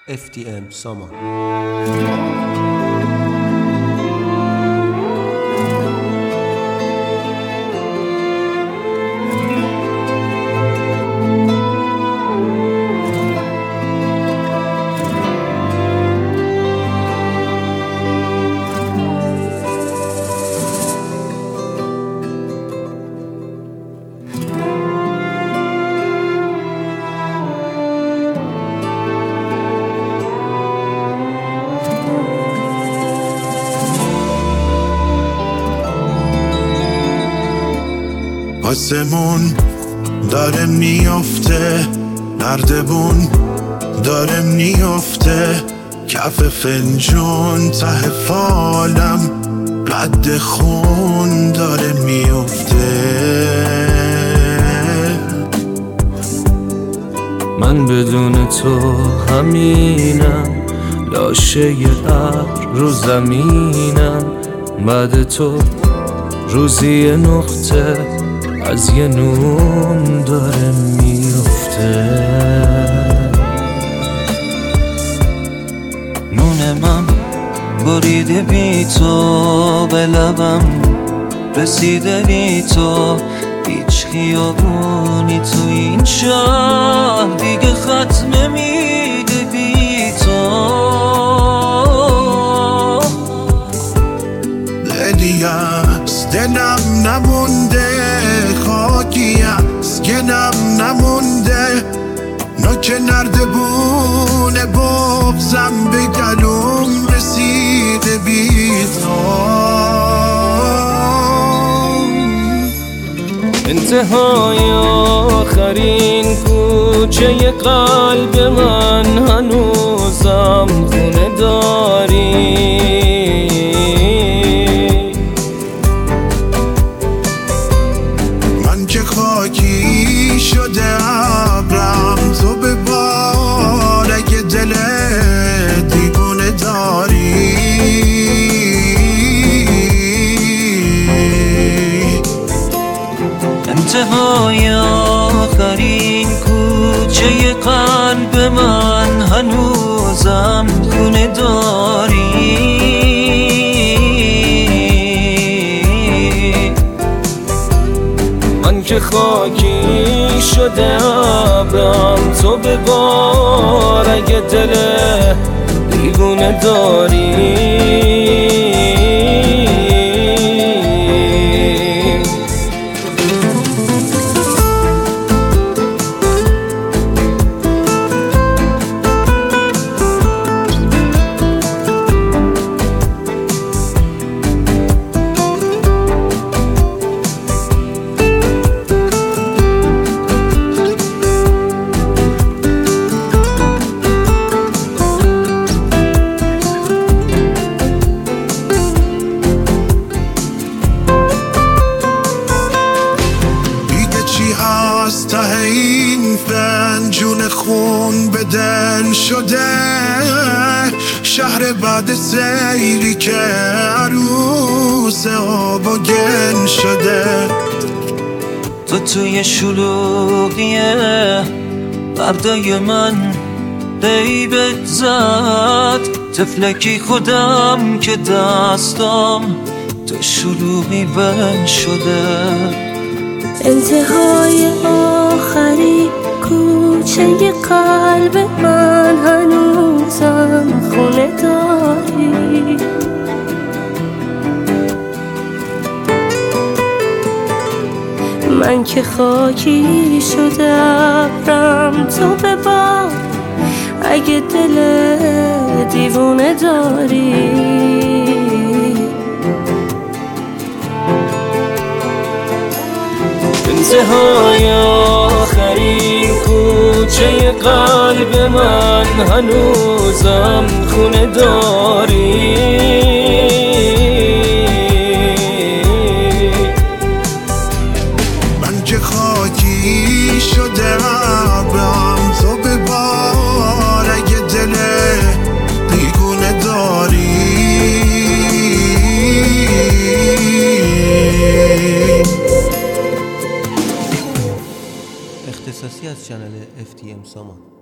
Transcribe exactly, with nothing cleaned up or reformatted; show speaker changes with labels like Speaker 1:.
Speaker 1: اف تی ام سامان.
Speaker 2: آسمون داره میافته، نردبون داره میافته، کف فنجون ته فالم رد خون داره میافته.
Speaker 3: من بدون تو همینم، لاشه ابر رو زمینم، بعد تو روزی نقطه از یه نون داره میفته.
Speaker 4: نون من بریده بی تو، به لبم رسیده بی تو، هیچ خیابونی تو این شهر دیگه ختم میده بی تو.
Speaker 2: دلی از دلم نمونده، خاکی از گلم نمونده، نوک نردبون بغضم به گلوم رسیده بی تو.
Speaker 3: انتهای آخرین کوچه قلب من هنوزم خونه داری.
Speaker 2: من که خاکی شده ابرم، تو به بار اگه دل دیوونه داری.
Speaker 4: انتهای آخرین کوچه قلب من هنوزم خونه داری.
Speaker 3: من که خاکی شده ابرم، تو به بار اگه دل دیوونه داری.
Speaker 2: ته این فنجون خون به دل شده، شهر بعد سیلی که عروس آب و گل شده.
Speaker 4: تو توی شلوغیه بردای من غیبت زد، تفلکی خودم که دستم تو شلوغی بند شده.
Speaker 5: انتهای آخری کوچه قلب من هنوزم خونه داری. من که خاکی شده ابرم، تو به بار اگه دل دیوونه داری.
Speaker 3: انتهای آخرین کوچه قلب من هنوزم خونه داری.
Speaker 2: من که خاکی شده ابرم، تو به بار اگه دل دیوونه داری.
Speaker 1: اختصاصی از چنل اف تی ام سامان.